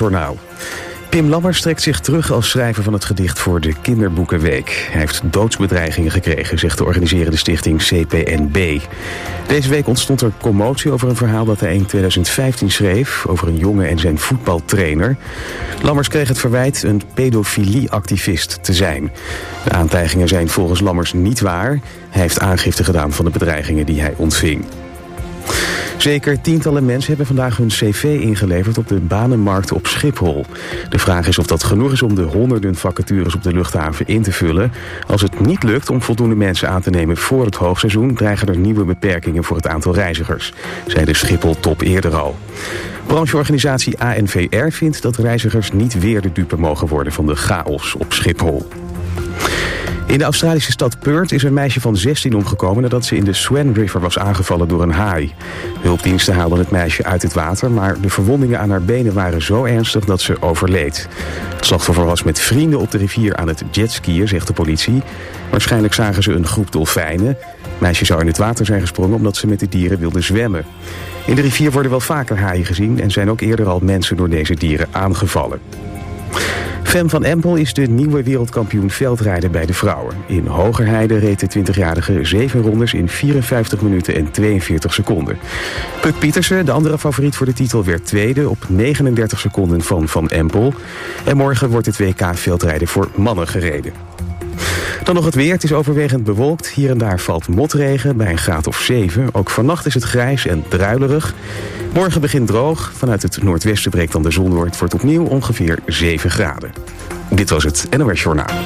NOS-journaal. Pim Lammers trekt zich terug als schrijver van het gedicht voor de Kinderboekenweek. Hij heeft doodsbedreigingen gekregen, zegt de organiserende stichting CPNB. Deze week ontstond er commotie over een verhaal dat hij in 2015 schreef over een jongen en zijn voetbaltrainer. Lammers kreeg het verwijt een pedofilieactivist te zijn. De aantijgingen zijn volgens Lammers niet waar. Hij heeft aangifte gedaan van de bedreigingen die hij ontving. Zeker tientallen mensen hebben vandaag hun cv ingeleverd op de banenmarkt op Schiphol. De vraag is of dat genoeg is om de honderden vacatures op de luchthaven in te vullen. Als het niet lukt om voldoende mensen aan te nemen voor het hoogseizoen, dreigen er nieuwe beperkingen voor het aantal reizigers, zei de Schiphol-top eerder al. Brancheorganisatie ANVR vindt dat reizigers niet weer de dupe mogen worden van de chaos op Schiphol. In de Australische stad Perth is een meisje van 16 omgekomen nadat ze in de Swan River was aangevallen door een haai. Hulpdiensten haalden het meisje uit het water, maar de verwondingen aan haar benen waren zo ernstig dat ze overleed. Het slachtoffer was met vrienden op de rivier aan het jetskiën, zegt de politie. Waarschijnlijk zagen ze een groep dolfijnen. Het meisje zou in het water zijn gesprongen omdat ze met de dieren wilde zwemmen. In de rivier worden wel vaker haaien gezien en zijn ook eerder al mensen door deze dieren aangevallen. Fem van Empel is de nieuwe wereldkampioen veldrijden bij de vrouwen. In Hogerheide reed de 20-jarige 7 rondes in 54 minuten en 42 seconden. Puk Pietersen, de andere favoriet voor de titel, werd tweede op 39 seconden van Van Empel. En morgen wordt het WK veldrijden voor mannen gereden. Dan nog het weer. Het is overwegend bewolkt. Hier en daar valt motregen bij een graad of 7. Ook vannacht is het grijs en druilerig. Morgen begint droog. Vanuit het noordwesten breekt dan de zon door. Het wordt opnieuw ongeveer 7 graden. Dit was het NOS Journaal.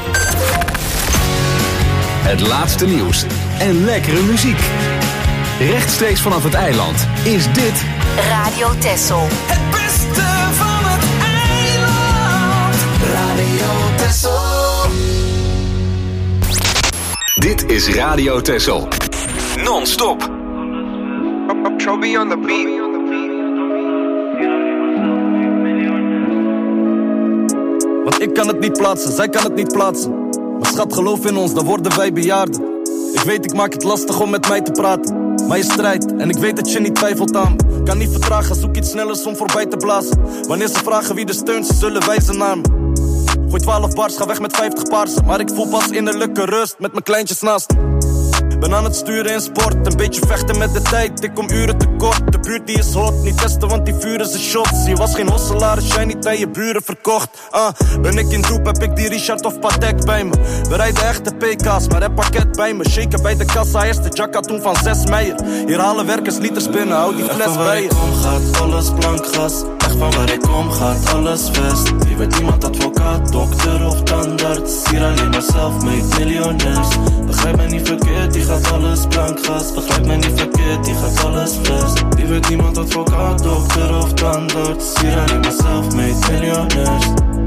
Het laatste nieuws en lekkere muziek. Rechtstreeks vanaf het eiland is dit Radio Texel. Het beste van het eiland. Radio Texel. Dit is Radio Texel. Non-stop. Chobi on the beat. Want ik kan het niet plaatsen, zij kan het niet plaatsen. Maar schat, geloof in ons, dan worden wij bejaarden. Ik weet, ik maak het lastig om met mij te praten. Maar je strijdt en ik weet dat je niet twijfelt aan me. Kan niet vertragen, zoek iets snellers om voorbij te blazen. Wanneer ze vragen wie er steunt, ze zullen wijzen naar me. Gooi 12 bars, ga weg met 50 paarsen. Maar ik voel pas innerlijke rust met mijn kleintjes naast me. Ben aan het sturen in sport, een beetje vechten met de tijd. Ik kom uren tekort, de buurt die is hot. Niet testen, want die vuren zijn shots. Je was geen hosselaar als jij niet aan je buren verkocht. Ben ik in doep, heb ik die Richard of Patek bij me. We rijden echte PK's, maar heb pakket bij me. Shaken bij de kassa, eerste jacka toen van 6 meijer. Hier halen werkers liters binnen, hou die fles bij je. Echt van waar ik kom gaat alles blank gas. Echt van waar ik kom gaat alles vest. Je weet niemand advocaat, dokter of tandarts. Hier alleen maar self-made miljonairs. Begrijp mij niet verkeerd, die gaat alles blank gas. Begrijp mij niet verkeerd, die gaat alles vest. Die weet niemand advocaat, dokter of tandarts. Hier alleen maar self-made miljonairs.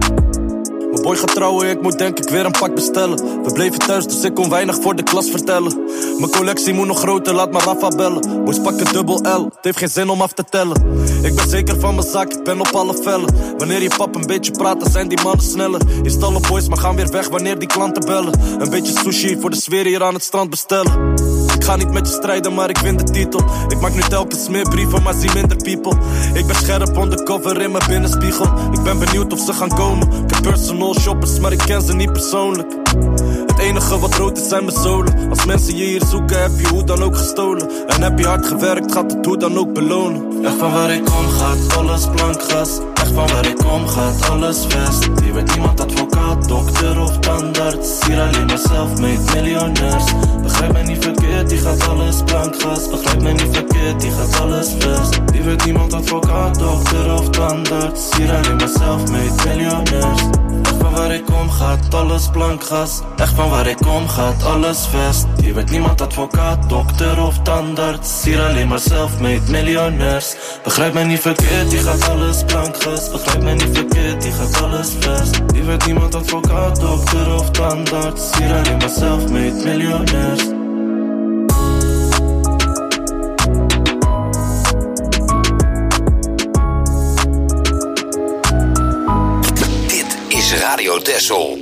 Mijn boy gaat trouwen, ik moet denk ik weer een pak bestellen. We bleven thuis, dus ik kon weinig voor de klas vertellen. Mijn collectie moet nog groter, laat maar Rafa bellen. Boys pakken dubbel L, het heeft geen zin om af te tellen. Ik ben zeker van mijn zaak, ik ben op alle vellen. Wanneer je pap een beetje praat, dan zijn die mannen sneller. Hier stallen boys, maar gaan weer weg wanneer die klanten bellen. Een beetje sushi voor de sfeer hier aan het strand bestellen. Ik ga niet met je strijden, maar ik win de titel. Ik maak nu telkens meer brieven, maar zie minder people. Ik ben scherp undercover in mijn binnenspiegel. Ik ben benieuwd of ze gaan komen. Ik heb personal shoppers, maar ik ken ze niet persoonlijk. Het enige wat rood is zijn mijn zolen. Als mensen je hier zoeken, heb je hoe dan ook gestolen. En heb je hard gewerkt, gaat het hoe dan ook belonen. Echt van waar ik kom gaat alles blank gas. Echt van waar ik kom gaat alles vest. Je weet niemand advocaat, dokter of tandarts. Hier alleen maar self-made miljonairs. Begrijp mij niet verkeerd, die gaat alles blank gas. Begrijp mij niet verkeerd, die gaat alles vest. Die weet niemand advocaat, dokter of tandarts. Hier alleen maar self-made miljonairs. Echt van waar ik kom gaat alles blank gas. Echt van waar ik kom gaat alles vest. Je weet niemand advocaat, dokter of tandarts. Hier alleen maar self-made miljonairs. Begrijp mij niet verkeerd, die gaat alles blank gas. Begrijp mij niet verkeerd, die gaat alles vest. Je weet niemand advocaat, dokter of tandarts. Hier alleen maar self-made miljonairs. Dit is Radio Texel.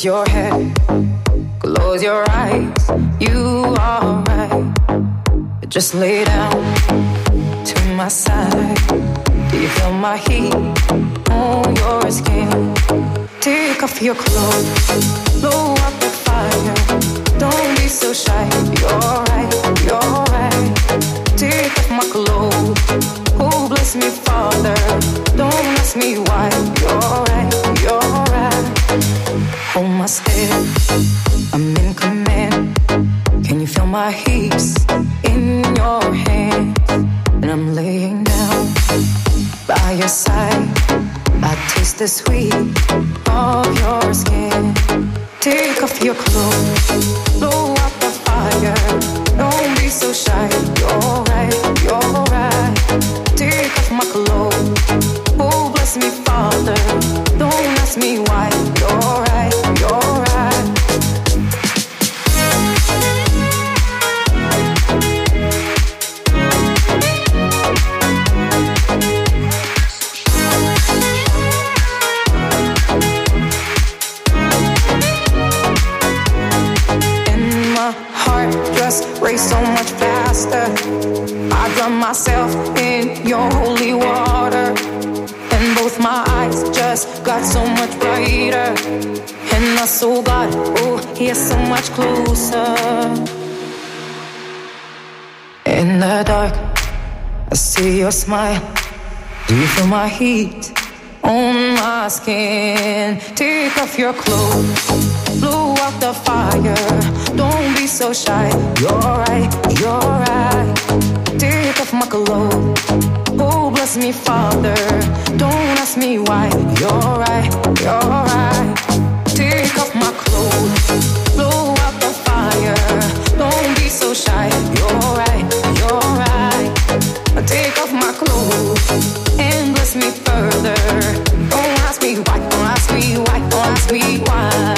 Rest your head, close your eyes. You are right. Just lay down to my side. Do you feel my heat on your skin? Take off your clothes, blow up the fire. Don't be so shy. You're right, you're right. Take off my clothes. Oh, bless me, Father. Don't ask me why. You're right, you're right. Hold my step, I'm in command. Can you feel my hips in your hands? And I'm laying down by your side. I taste the sweet of your skin. Take off your clothes, blow up the fire. Don't be so shy. You're right, you're right. Take off my clothes. Oh, bless me, Father. Don't ask me why. You're right, you're right. Race so much faster. I drown myself in your holy water, and both my eyes just got so much brighter. And I saw God, oh, He is so much closer. In the dark, I see your smile. Do you feel my heat on my skin? Take off your clothes, blow out the fire. Don't be so shy. You're right, you're right. Take off my clothes. Oh, bless me, Father. Don't ask me why. You're right, you're right. Take off my clothes. Blow out the fire. Don't be so shy. You're right, you're right. Take off my clothes and bless me further. Don't ask me why, don't ask me why, don't ask me why.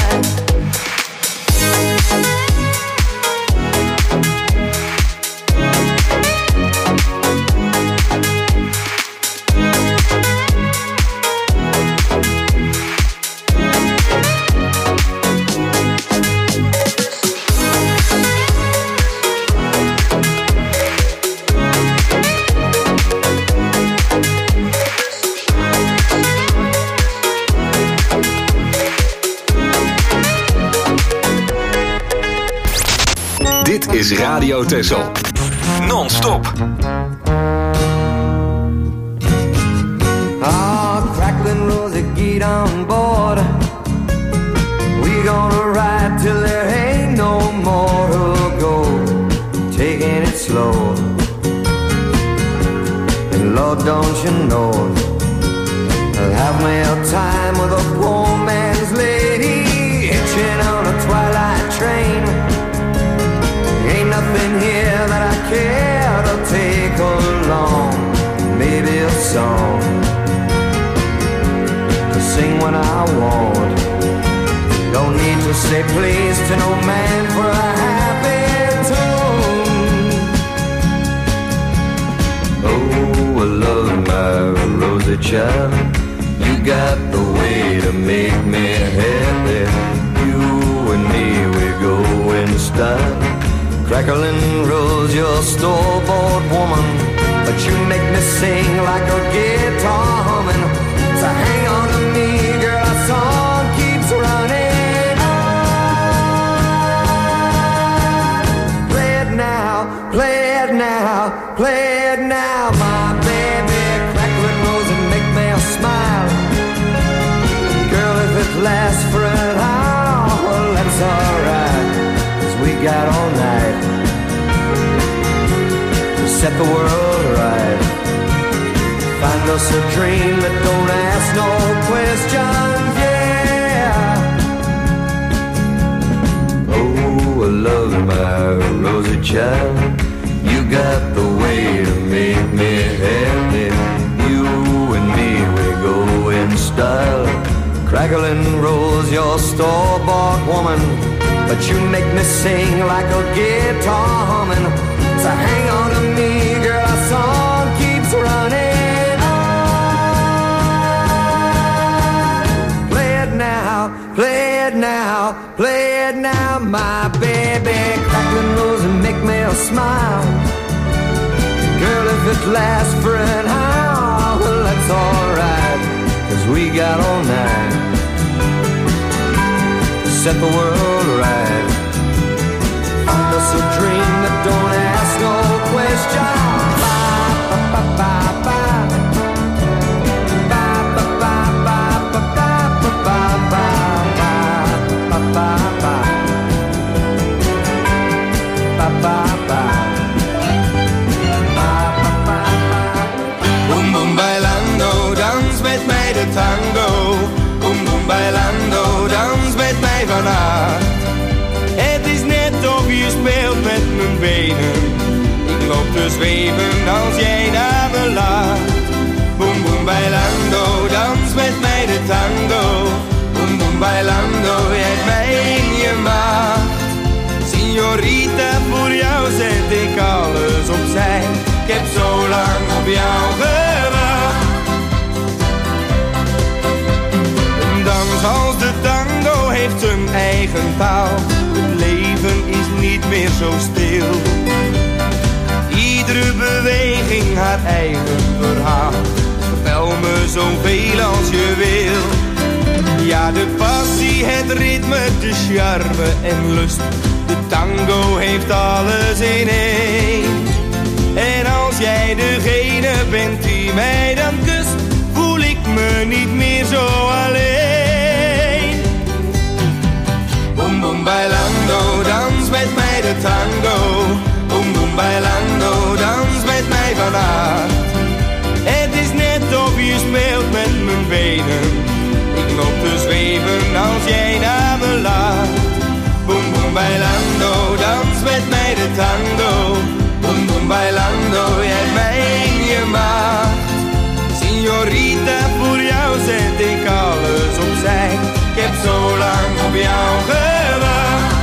Dit is Radio Texel. Non-stop. Crackling rosy, get on board. We gonna ride till there ain't no more to go. Taking it slow. And Lord, don't you know, I'll have me a time with a poor man's lady, hitching on a twilight train. Ain't nothing here that I care to take along. Maybe a song to sing when I want. Don't need to say please to no man for a happy tune. Oh, I love my rosy child. You got the way to make me happy. You and me, we go in style. Crackling rose, you're a store-bought woman, but you make me sing like a guitar humming. So hang on to me, girl, our song keeps running on. Play it now, play it now, play it now, my baby. Crackling rose and make me smile. Girl, if it lasts for an hour, well, that's alright, 'cause we got all night to set the world right. Find us a dream that don't ask no questions, yeah. Oh, I love my rosy child. You got the way to make me happy. You and me, we go in style. Crackling rose, you're a store-bought woman, but you make me sing like a guitar humming. So hang on to me, girl, our song keeps running on. Play it now, play play it now, my baby. Crack the nose and make me smile. Girl, if it lasts for an hour, well, that's alright, 'cause we got all night to set the world right. Find us a dream that don't ask no question. Boom boom bailando, dans met mij de tango. Boom boom bailando, dans met mij vannacht. Het is net of je speelt met mijn benen. Ik loop te zweven als jij naar me lacht. Boom boom bailando, dans met mij de tango. Boom boom bailando, jij hebt mij in je macht. Signorita, voor jou zet ik alles opzij. Ik heb zo lang op jou gewacht. Een dans als de tango heeft zijn eigen taal. Het leven is niet meer zo stil. Iedere beweging haar eigen verhaal. Vertel me zoveel als je wil. Ja, de passie, het ritme, de charme en lust. De tango heeft alles in één. En als jij degene bent die mij dan kust, voel ik me niet meer zo alleen. Boom boom bailando, dans met mij de tango. Boom boom bailando, dans met mij vannacht. Het is net of je speelt met mijn benen. Ik loop te zweven als jij naar me lacht. Boom boom bailando, dans met mij de tango. Boom boom bailando, jij hebt mij in je macht. Signorita, voor jou zet ik alles opzij. Ik heb zo lang op jou gewacht.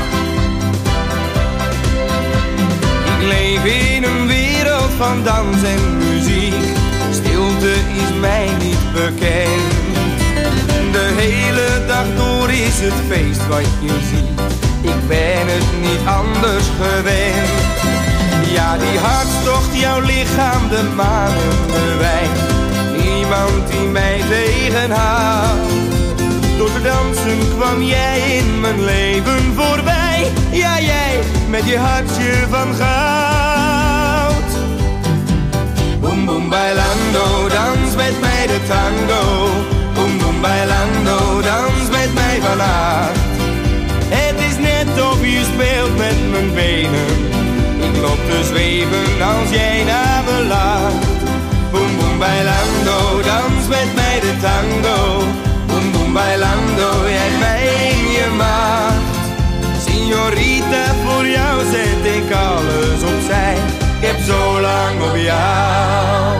Ik leef in een wereld van dans en muziek. Stilte is mij niet bekend. De hele dag door is het feest wat je ziet. Ik ben het niet anders gewend. Ja, die hartstocht, jouw lichaam, de maan en de wijn. Niemand die mij tegenhoudt. Door te dansen kwam jij in mijn leven voorbij. Ja, jij met je hartje van goud. Boom boom bailando, dans met mij de tango. Boom boom bailando, dans met mij vannacht. Het is net of je speelt met mijn benen. Ik loop te zweven als jij naar me lacht. Boom boom bailando, dans met mij de tango. Boom boom bailando, jij hebt mij in je macht. Signorita, voor jou zet ik alles opzij. Ik heb zo lang op jou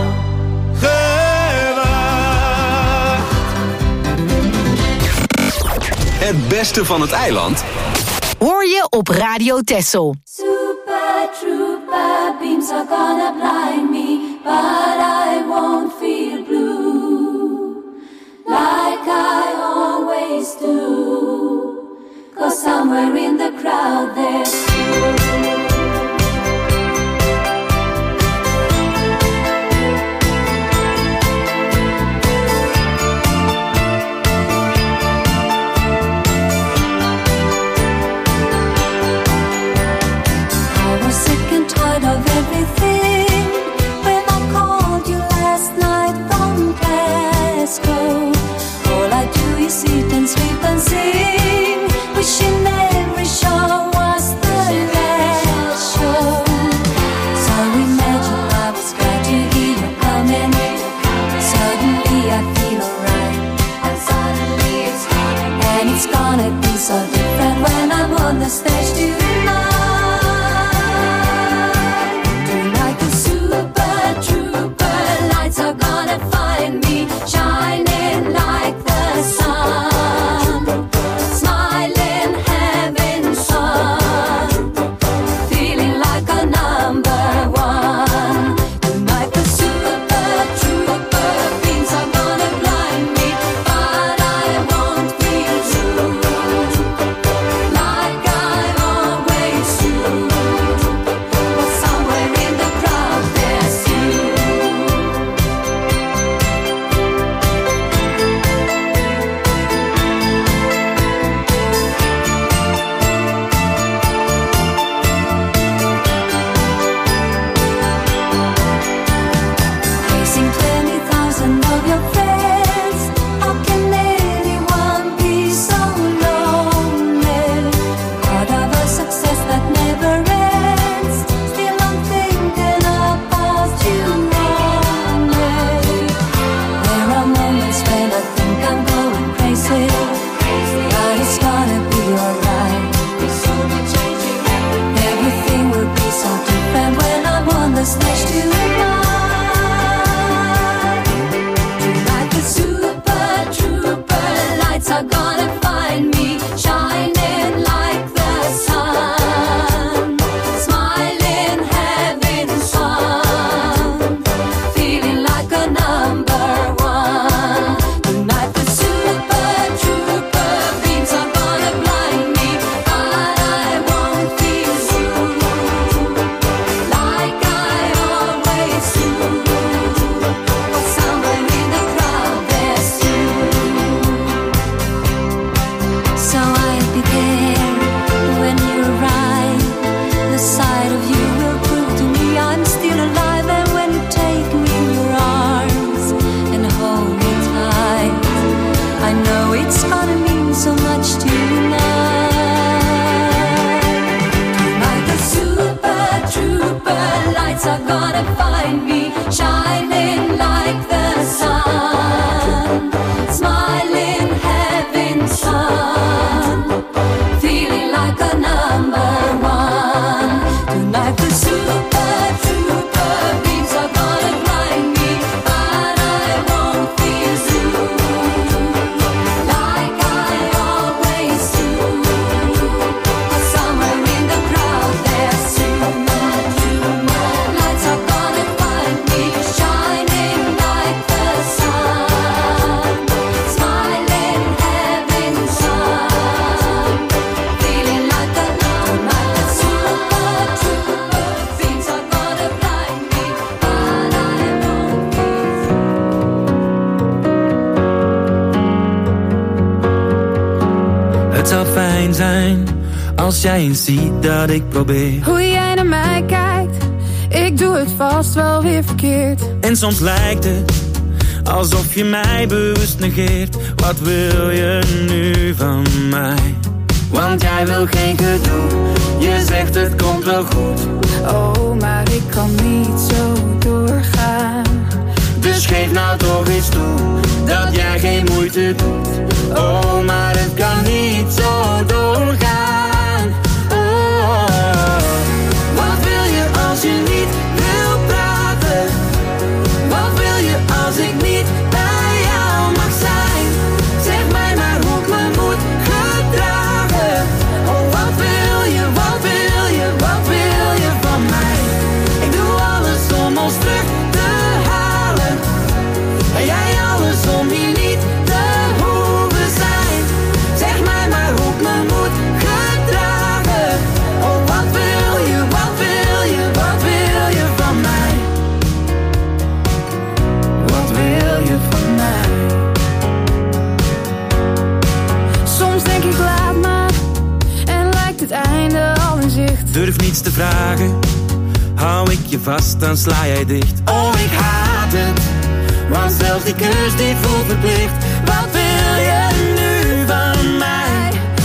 gewacht. Het beste van het eiland hoor je op Radio Texel. Super trooper beams are gonna blind me, but I won't feel blue like I always do, 'cause somewhere in the crowd there's you. Of everything when I called you last night from Glasgow. All I do is sit and sleep and sing, wishing every show was the last. zijn. Als jij eens ziet dat ik probeer. Hoe jij naar mij kijkt, ik doe het vast wel weer verkeerd. En soms lijkt het alsof je mij bewust negeert. Wat wil je nu van mij? Want jij wil geen gedoe. Je zegt het komt wel goed. Oh, maar ik kan niet zo doorgaan. Dus geef nou toch eens toe dat jij geen moeite doet. Oh, maar het kan niet zo doorgaan. Oh, wat wil je als je niet wil praten? Wat wil je als ik niet bij jou mag zijn? Zeg mij maar hoe ik me moet gedragen. Oh, wat wil je, wat wil je, wat wil je van mij? Ik doe alles om ons terug te halen. En jij alles om hier niet te hoeven zijn. Zeg mij maar hoe ik me moet gedragen. Oh, wat wil je, wat wil je, wat wil je van mij? Wat wil je van mij? Soms denk ik laat maar, en lijkt het einde al in zicht. Durf niets te vragen, hou ik je vast, dan sla jij dicht. Oh, ik haat het, want zelfs die kus die voelt verplicht. Wat wil je nu van mij?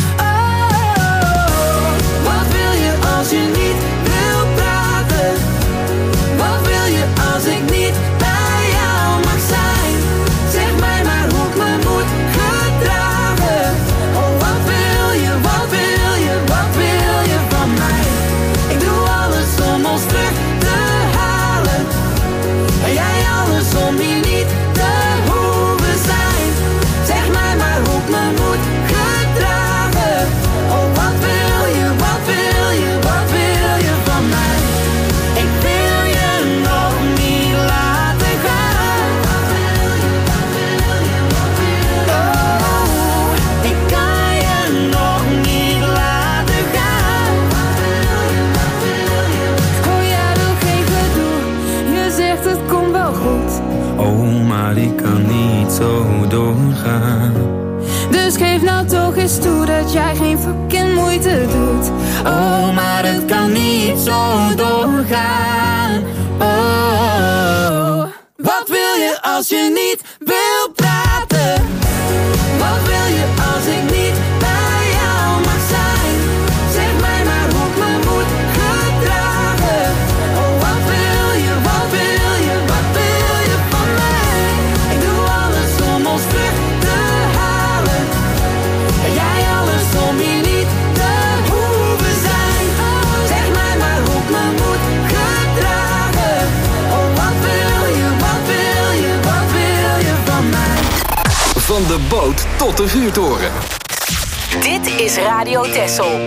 Oh, wat wil je als je niet wil praten? Wat wil je als ik niet bij jou mag zijn? Zeg mij maar hoe ik me moet gedragen. Oh, wat wil je, wat wil je, wat wil je van mij? Ik doe alles om ons terug te halen. En jij alles om hier niet te hoeven zijn. Zeg mij maar hoe ik me moet gedragen. Oh, wat wil je, wat wil je, wat wil je van mij? Ik wil je nog niet laten gaan. Wat wil je, wat wil je, wat wil je? Oh, ik kan je nog niet laten gaan. Wat wil je, wat wil je? Oh, jij wil geen gedoe. Je zegt het komt wel goed. Oh, maar ik kan niet zo doorgaan. Dus geef nou toch eens toe dat jij geen fucking moeite doet. Oh, maar het kan niet zo doorgaan. Oh, wat wil je als je niet wil praten? Wat wil je als ik niet bij jou mag zijn? Zeg mij maar hoe ik me moet gedragen. Oh, wat wil je, wat wil je, wat wil je van mij? Ik doe alles om ons terug te halen. En jij alles om hier niet te hoeven zijn. Zeg mij maar hoe ik me moet gedragen. Oh, wat wil je, wat wil je, wat wil je van mij? Van de boot tot de vuurtoren. Dit is Radio Texel.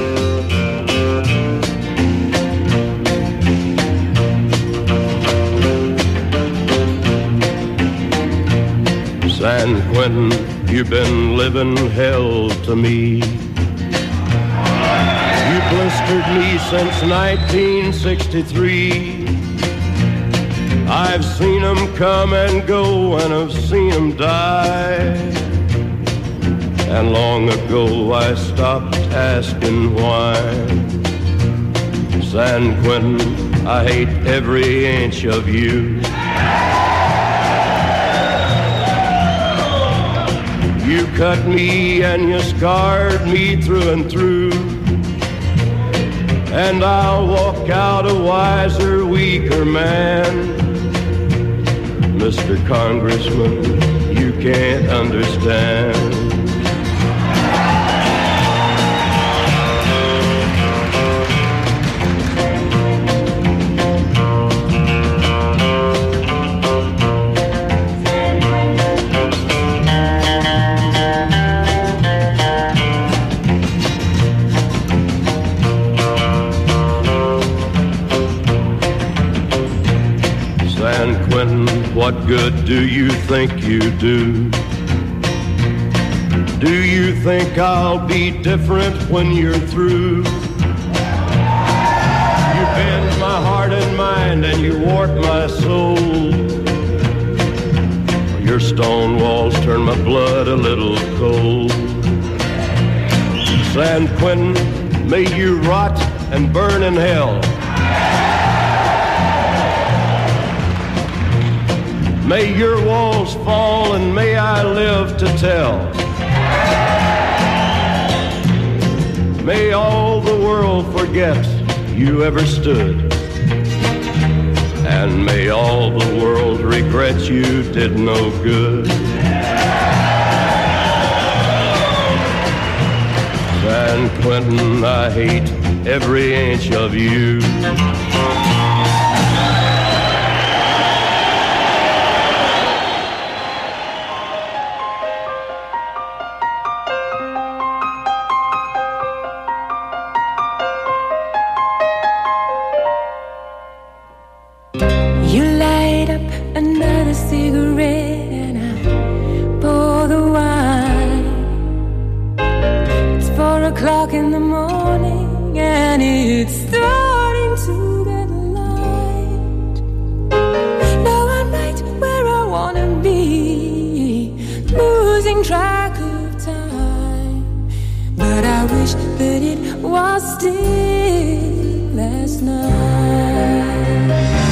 San Quentin, you've been living hell to me. You blistered me since 1963. I've seen them come and go, and I've seen them die. And long ago I stopped asking why. San Quentin, I hate every inch of you. You cut me and you scarred me through and through. And I'll walk out a wiser, weaker man. Mr. Congressman, you can't understand. San Quentin, what good do you think you do? Do you think I'll be different when you're through? You bend my heart and mind and you warp my soul. Your stone walls turn my blood a little cold. San Quentin, may you rot and burn in hell. May your walls fall and may I live to tell. May all the world forget you ever stood. And may all the world regret you did no good. San Quentin, I hate every inch of you. In the morning and it's starting to get light. Now I'm right where I wanna be, losing track of time. But I wish that it was still last night.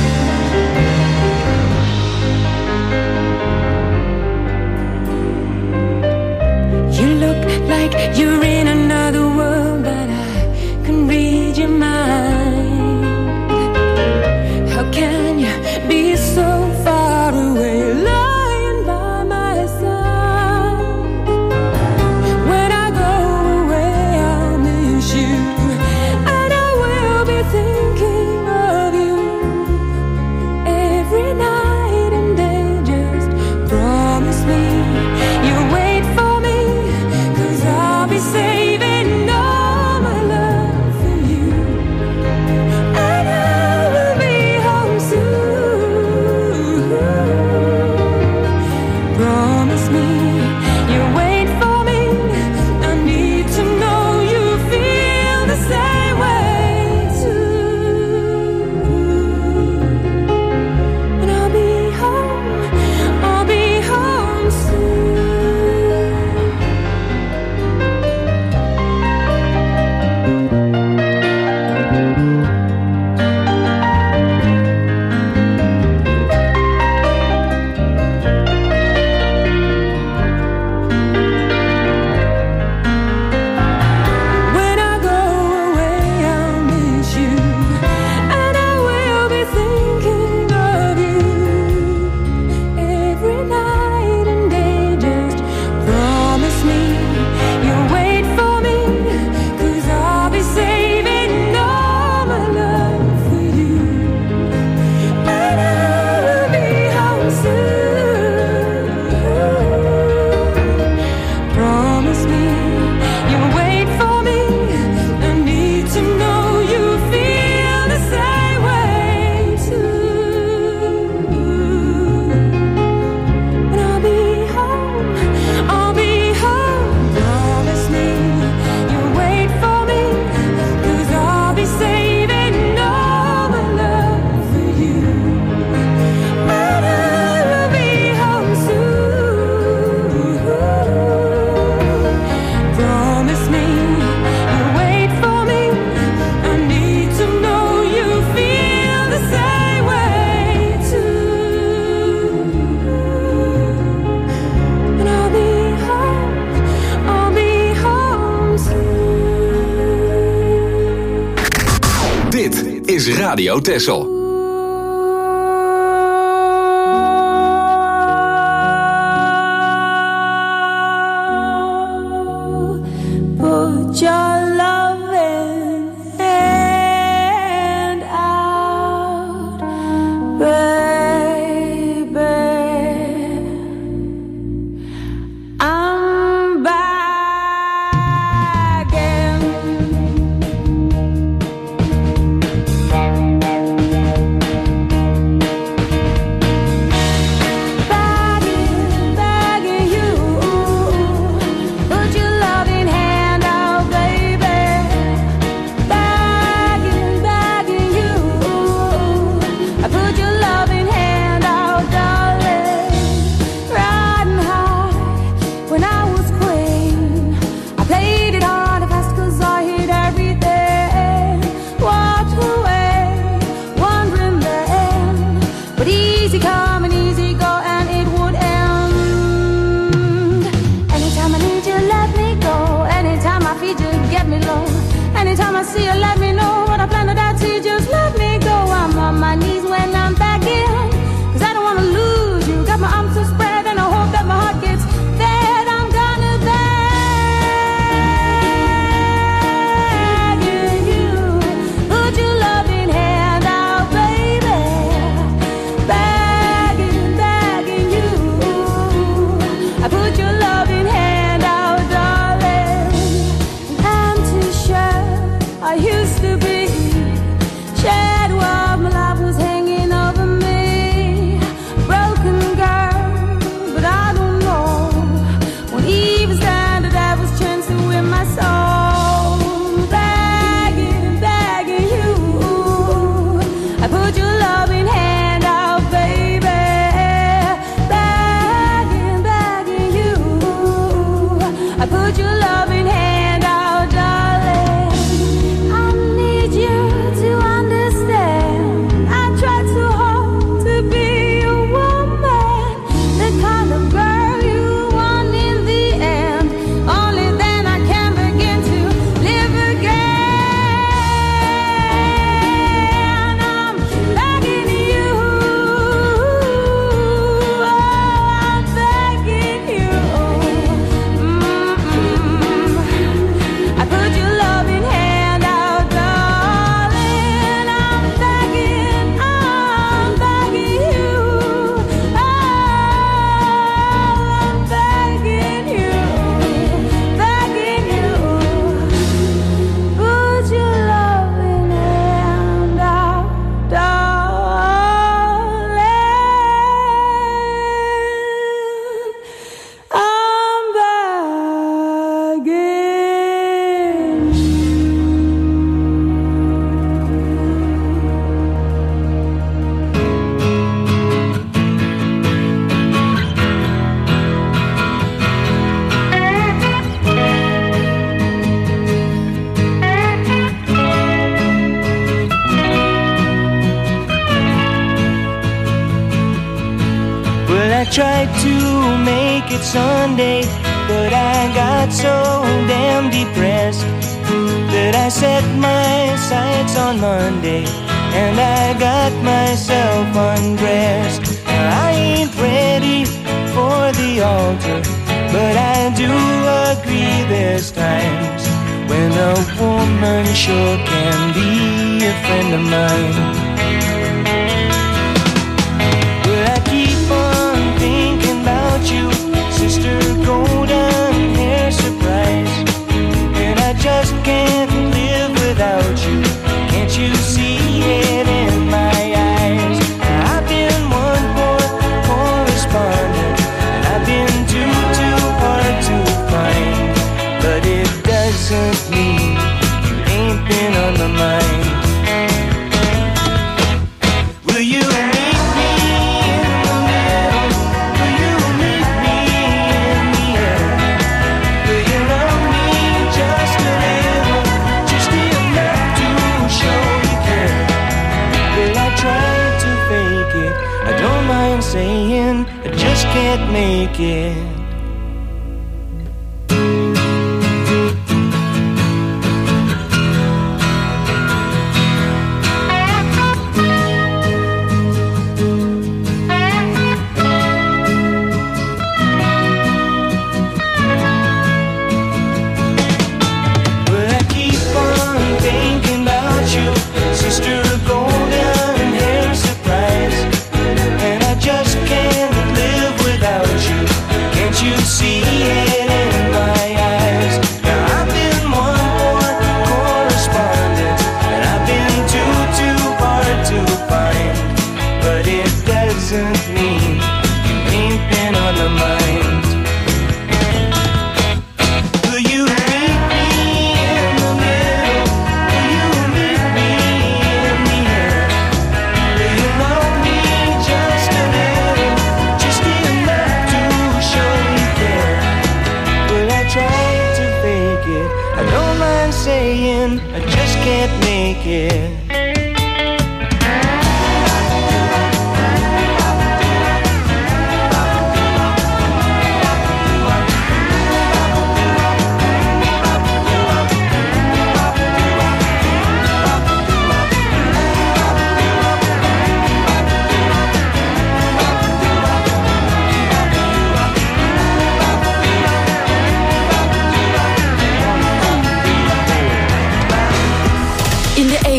You look like you're in another world, but I can read your mind. How can you be so far away, lying by my side? When I go away, I'll miss you, and I will be thinking of you every night and day. Just promise me you'll wait for me, 'cause I'll be saving all my love for you, and I will be home soon. Promise me you'll wait for me. I need to know you feel the same way too. And I'll be home soon. When I go away, I'll miss you, and I will be thinking of you every night and day. Just promise me you'll wait for me, 'cause I'll be saving all my love for you, and I will be home soon. Promise me you'll wait for me. I need to know you feel the same way too. And I'll be home. Promise me you'll wait for me, 'cause I'll be saving all my love for you, and I will be home soon. Promise me you'll wait for me. I need to know you feel the same way too. And I'll be home soon. Dit is Radio Texel. Put your loving hand out, baby. I'm begging. I see you, let me know what I plan to die to. Just let me go. I'm on my knees when I'm back in, 'cause I don't wanna lose you. Got my arms so spread and I hope that my heart gets fed. I'm gonna beg you, put your loving hand out, baby. Begging you, I put your loving hand out, darling. I'm too sure I used to be shared while my life was hanging over me. Broken girl, but I don't know. When Eve was down, the devil's chance to win my soul. Begging you, I put your loving hand out, baby. Begging you, I put your loving hand out, darling. I need you to understand. I try too hard to be a woman, the kind of girl you want in the end. Only then I can begin to live again. I'm begging you, I'm begging you. I put your loving hand out, darling. I'm begging you. I'm begging you. Put your loving hand out, darling. I'm begging. Well, I tried to make it Sunday, but I got so damn depressed that I set my sights on Monday, and I got myself undressed. I ain't ready for the altar, but I do agree there's times when a woman sure can be a friend of mine. Well, I keep on thinking about you, Sister Golden Hair Surprise, and I just can't live without you. Can't you see it in my eyes? I've been one poor correspondent, and I've been too hard to find, but it doesn't mean you ain't been on my mind. Will you meet me in the middle? Will you meet me in the air? Will you love me just a little, just enough to show you care? Well, I tried to fake it, I don't mind saying I just can't make it. Well, I keep on thinking about you, Sister Golden Hair Surprise, and I just can't live without you. Can't you see it in my eyes? Now I've been one more correspondent, and I've been too hard to find, but it doesn't mean you ain't been on my mind. Will you meet me in the middle? Will you meet me in the air? Will you love me just a little, just enough to show you care? Well, I tried to fake it, I don't mind saying I just can't make it.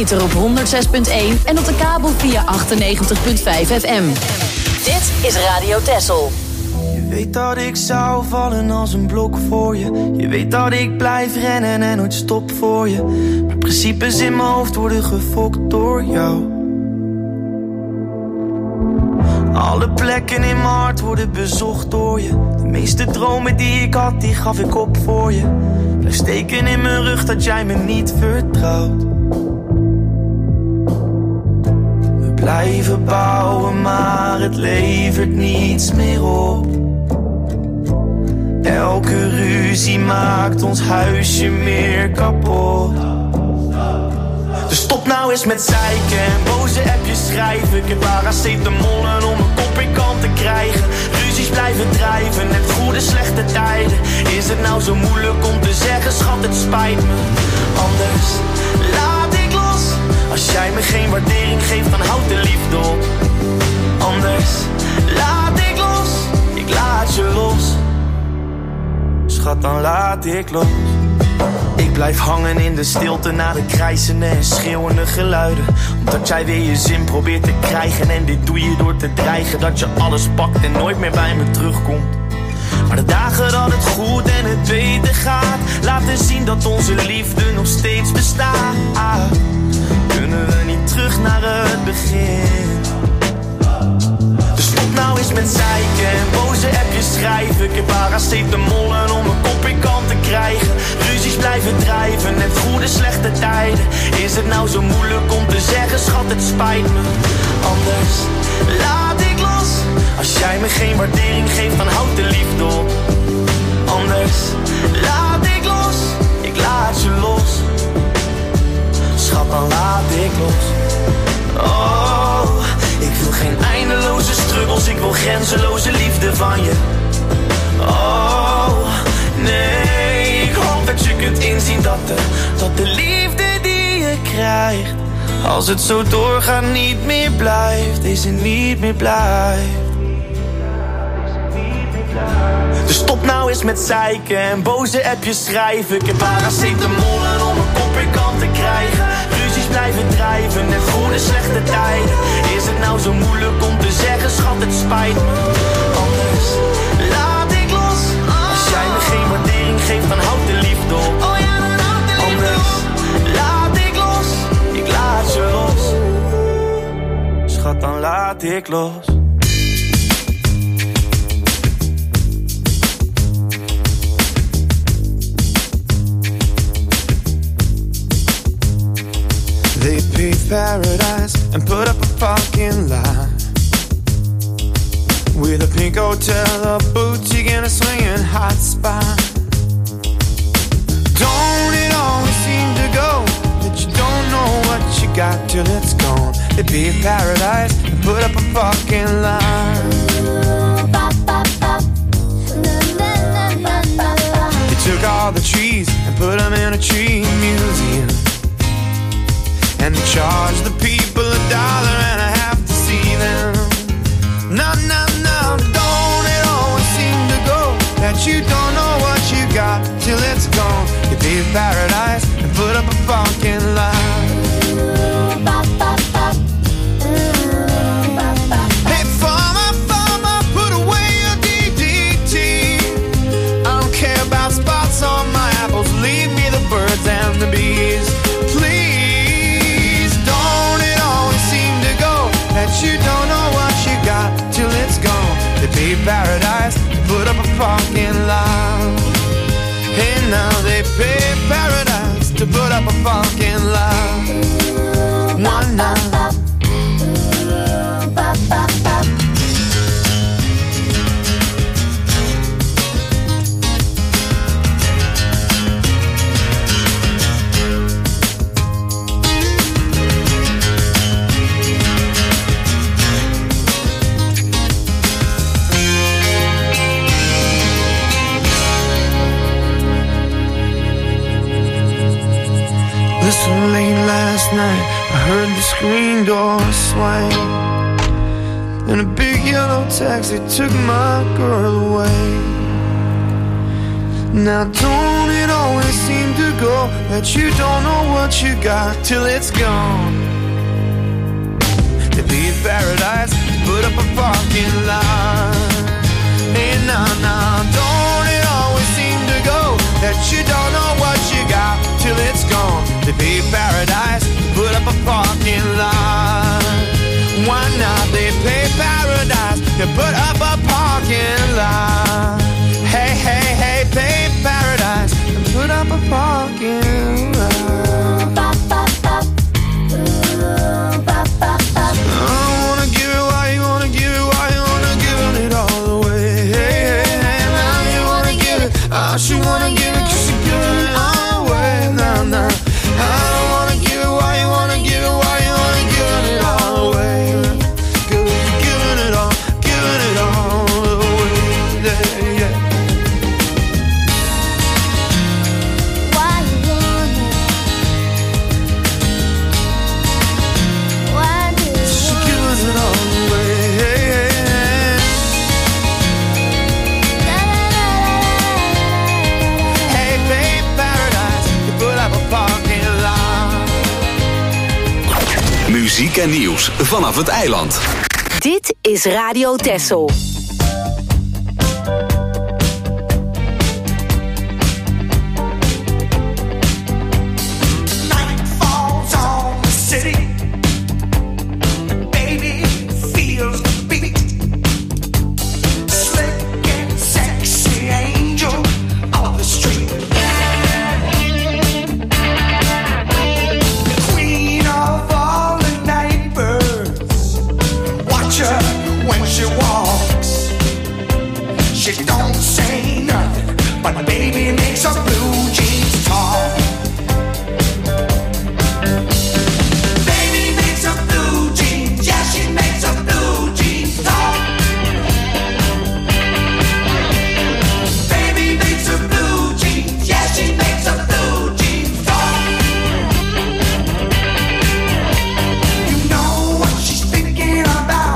ether op 106.1 en op de kabel via 98.5 FM. Dit is Radio Texel. Je weet dat ik zou vallen als een blok voor je. Je weet dat ik blijf rennen en nooit stop voor je. Maar principes in mijn hoofd worden gefokt door jou. Alle plekken in mijn hart worden bezocht door je. De meeste dromen die ik had, die gaf ik op voor je. Blijf steken in mijn rug dat jij me niet vertrouwt. We blijven bouwen, maar het levert niets meer op. Elke ruzie maakt ons huisje meer kapot. Dus stop nou eens met zeiken en boze appjes schrijven. Ik heb paracetamol om een kop in kant te krijgen. Ruzies blijven drijven, net goede slechte tijden. Is het nou zo moeilijk om te zeggen, schat, het spijt me. Anders laat ik los. Als jij me geen waardering geeft, dan houd de liefde op. Anders laat ik los. Ik laat je los. Schat, dan laat ik los. Ik blijf hangen in de stilte naar de krijzende en schreeuwende geluiden. Omdat jij weer je zin probeert te krijgen. En dit doe je door te dreigen dat je alles pakt en nooit meer bij me terugkomt. Maar de dagen dat het goed en het beter gaat, laten zien dat onze liefde nog steeds bestaat. Kunnen we niet terug naar het begin? Dus stop nou eens met zeiken en boze appjes schrijven. Ik heb paracetamol om een kop in kant te krijgen. Ruzies blijven drijven, net goede slechte tijden. Is het nou zo moeilijk om te zeggen, schat, het spijt me. Anders laat ik los. Als jij me geen waardering geeft, dan houd de liefde op. Anders laat ik los. Ik laat je los. Schat, dan laat ik los. Oh, ik wil geen eindeloze struggles, ik wil grenzeloze liefde van je. Oh, nee, ik hoop dat je kunt inzien dat de liefde die je krijgt, als het zo doorgaat, niet meer blijft. Is het niet meer blijft. Dus stop nou eens met zeiken en boze appjes schrijven. Ik heb paracetamol om een kop in kant te krijgen. Ruzies blijven drijven en goede slechte tijden. Is het nou zo moeilijk om te zeggen, schat, het spijt me. Anders laat ik los. Als jij me geen waardering geeft, dan houd de liefde op. Anders laat ik los. Ik laat je los. Schat, dan laat ik los. They paved paradise and put up a fucking lie with a pink hotel, a boutique and a swinging hot spot. Don't it always seem to go that you don't know what you got till it's gone? They paved paradise and put up a fucking lie. They took all the trees and put them in a tree museum. And charge the people $1 and I have to see them. No, no, no, don't it always seem to go that you don't know what you got till it's gone? You paved paradise and put up a fucking lie. Hey, farmer, put away your DDT. I don't care about spots on my apples. Leave me the birds and the bees, please. That you don't know what you got till it's gone. They paved paradise, put up a fucking lie. Hey, now they paved paradise to put up a fucking lie. One night. So late last night, I heard the screen door swing, and a big yellow taxi took my girl away. Now don't it always seem to go that you don't know what you got till it's gone? To be in paradise, put up a parking lot. Hey, nah, don't it always seem to go that you don't know what you got till it's gone? To be in paradise, put up a parking lot. Why not? They pay paradise to put up a parking lot. Hey, hey, hey, pay paradise and put up a parking lot. I wanna give it, why you wanna give it, why you wanna give it all away. Hey, hey, hey, now you wanna give it, I should wanna give it, cause you're giving it all away. Nah, nah, I don't wanna give it, why you wanna give it, why you wanna give it all away. Cause you're giving it all away. Yeah, yeah. Muziek en nieuws vanaf het eiland. Dit is Radio Texel. When she walks, she don't say nothing, but baby makes her blue jeans talk. Baby makes her blue jeans, yeah, she makes her blue jeans talk. Baby makes her blue jeans, yeah, she makes her blue jeans talk. You know what she's thinking about.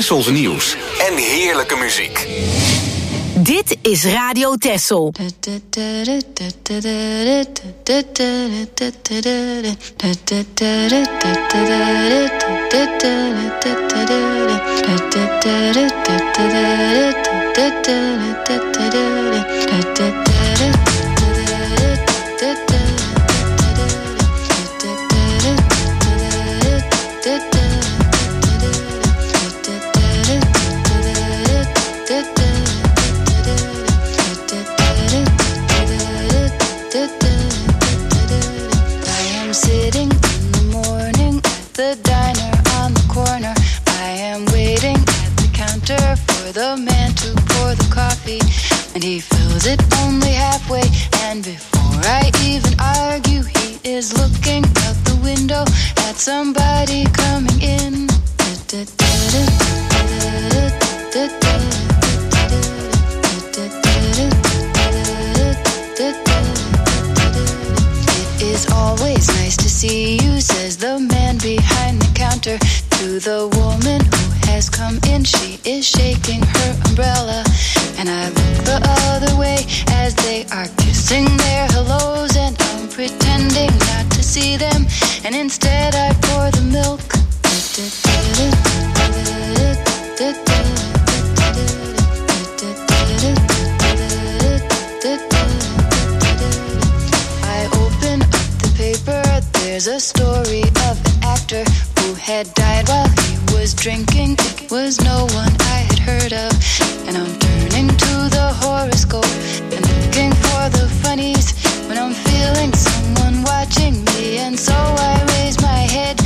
Tessels nieuws en heerlijke muziek. Dit is Radio Tessel. Sitting in the morning at the diner on the corner. I am waiting at the counter for the man to pour the coffee, and he fills it only halfway. And before I even argue, he is looking out the window at somebody coming in. It's always nice to see you, says the man behind the counter to the woman who has come in. She is shaking her umbrella, and I look the other way as they are kissing their hellos, and I'm pretending not to see them, and instead I pour the milk. There's a story of an actor who had died while he was drinking. It was no one I had heard of, and I'm turning to the horoscope and looking for the funnies when I'm feeling someone watching me, and so I raise my head.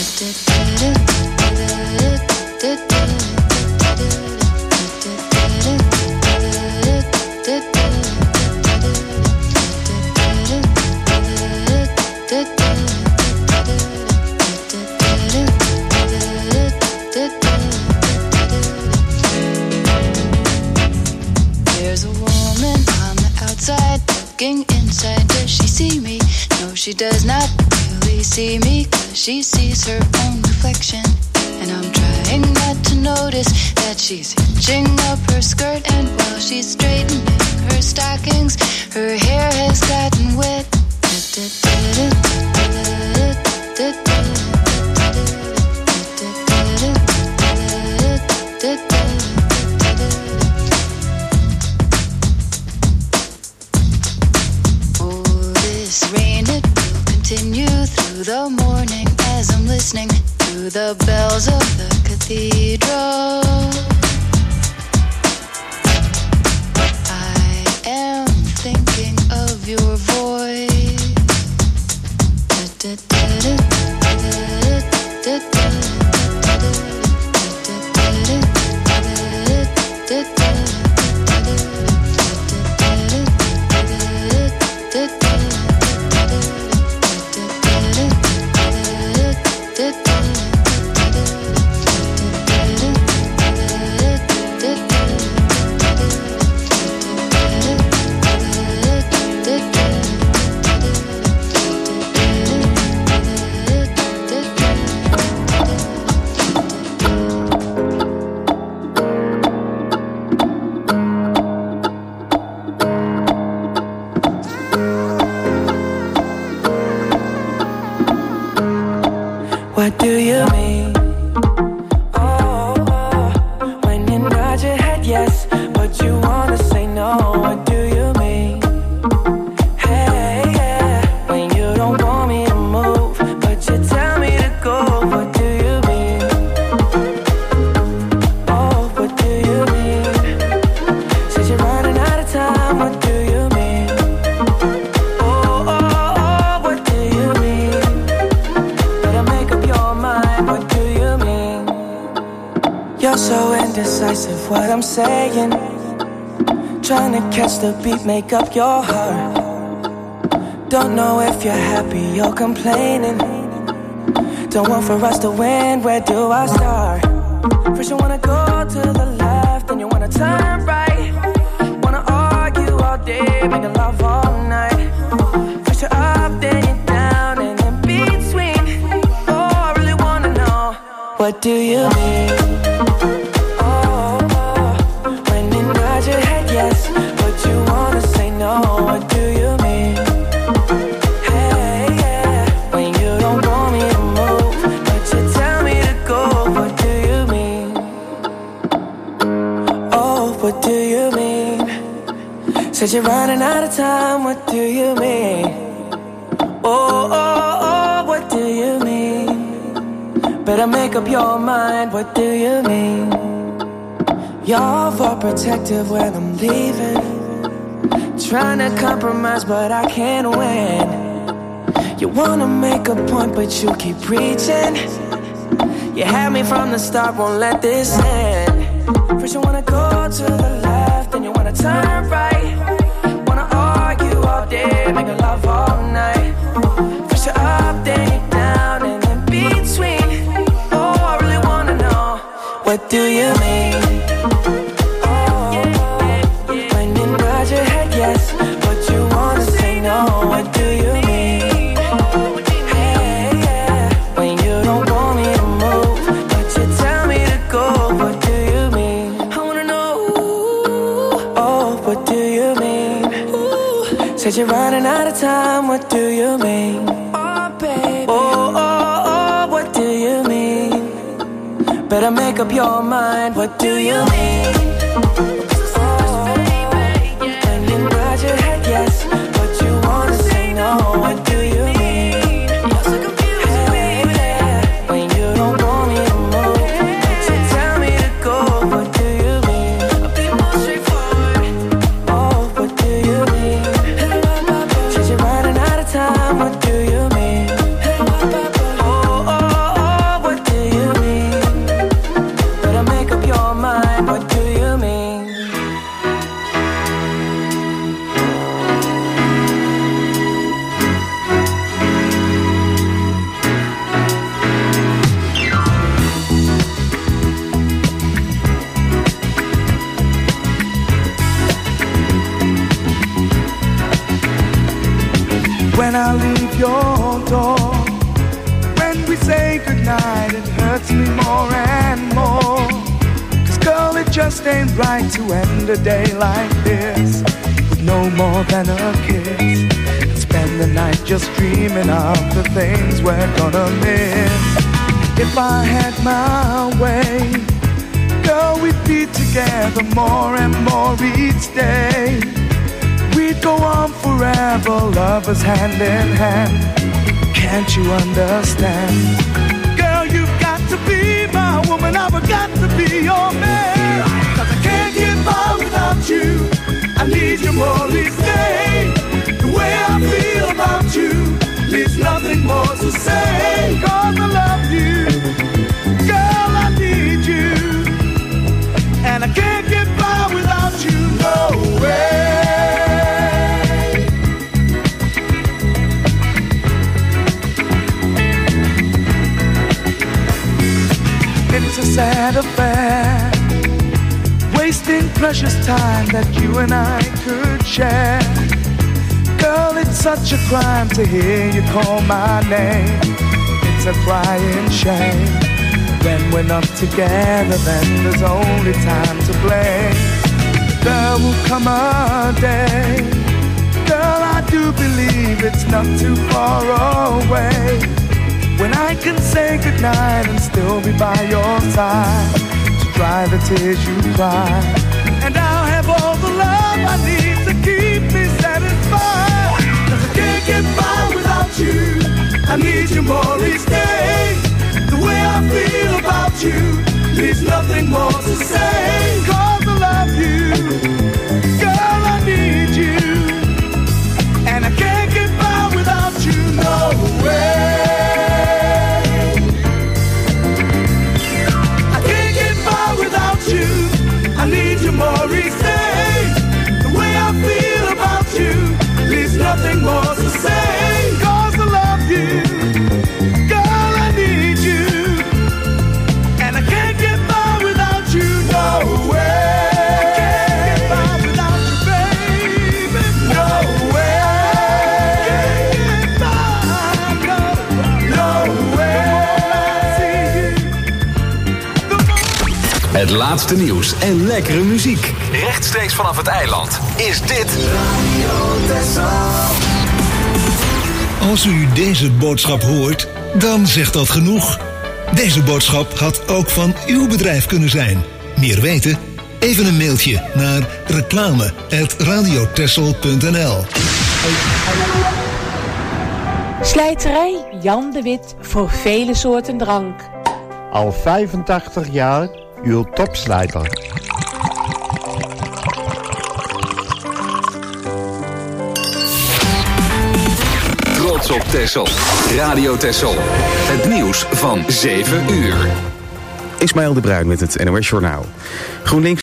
Looking inside, does she see me? No, she does not really see me, 'cause she sees her own reflection. And I'm trying not to notice that she's hitching up her skirt, and while she's straightening her stockings, her hair has gotten wet. Continue through the morning as I'm listening to the bells of the cathedral. I am thinking of your voice. What do you mean? When you nod your head yes, but you wanna say no. What do you mean? Hey, yeah. When you don't want me to move, but you tell me to go. What do you mean? Oh, what do you mean? Said you're running out of time. What do you mean? Oh, what do you mean? Better make up your mind. What do you mean? You're so indecisive, what I'm saying. Trying to catch the beat, make up your heart. Don't know if you're happy or complaining. Don't want for us to win, where do I start? First you wanna go to the left, then you wanna turn right. Wanna argue all day, making love all night. First you're up, then you're down, and in between. Oh, I really wanna know, what do you mean? what do you mean? Said you're running out of time, what do you mean? Oh, what do you mean? Better make up your mind, what do you mean? You're overprotective when I'm leaving. Trying to compromise, but I can't win. You wanna make a point, but you keep preaching. You had me from the start, won't let this end. First you wanna go to the left, then you wanna turn right. Wanna argue all day, make love all night. First you're up, then you're down, and in between. Oh, I really wanna know, what do you mean? Oh, when you nod your head yes, but you wanna say no, what do you mean? Said you're running out of time, what do you mean? Oh, baby. Oh, what do you mean? Better make up your mind, what do you mean? Oh, when you nod your head yes, but you wanna say no, what do you mean? You're so confused, baby. When you don't want me to move, but you tell me to go, what do you mean? I'll be more straightforward. Oh, what do you mean? What do you mean? Oh, what do you mean? Better make up your mind, what do you mean? When I leave your door, when we say goodnight, it hurts me more and more. 'Cause girl, it just ain't right to end a day like this with no more than a kiss, and spend the night just dreaming of the things we're gonna miss. If I had my way, girl, we'd be together more and more each day. We'd go on forever, lovers hand in hand. Can't you understand? Girl, you've got to be my woman, I've got to be your man. 'Cause I can't get by without you, I need you more each day. The way I feel about you leaves nothing more to say. 'Cause I love you, girl, I need you, and I can't get by without you, no way. It's a sad affair, wasting precious time that you and I could share. Girl, it's such a crime to hear you call my name. It's a crying shame. When we're not together, then there's only time to blame. There will come a day, girl, I do believe it's not too far away, when I can say goodnight and still be by your side, to dry the tears you cry. And I'll have all the love I need to keep me satisfied. 'Cause I can't get by without you, I need you more each day. The way I feel about you leaves nothing more to say. 'Cause I love you, girl, I need you, and I can't get by without you, no way. I need you more each day. The way I feel about you leaves nothing more to say. 'Cause I love you, girl, I need you, and I can't get by without you, no way. I can't get by without you, baby, no way. I can't get by, no way. Het laatste nieuws en lekkere muziek. Rechtstreeks vanaf het eiland is dit Radio Texel. Als u deze boodschap hoort, dan zegt dat genoeg. Deze boodschap had ook van uw bedrijf kunnen zijn. Meer weten? even een mailtje naar reclame@radiotessel.nl. Slijterij Jan de Wit voor vele soorten drank. Al 85 jaar uw topslijter. Trots op Texel. Radio Texel. Het nieuws van 7 uur. Ismaël de Bruin met het NOS Journaal. GroenLinks